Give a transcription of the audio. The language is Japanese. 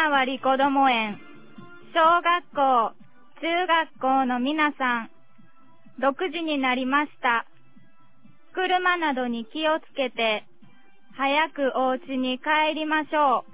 回りこども園、小学校、中学校の皆さん、6時になりました。車などに気をつけて、早くお家に帰りましょう。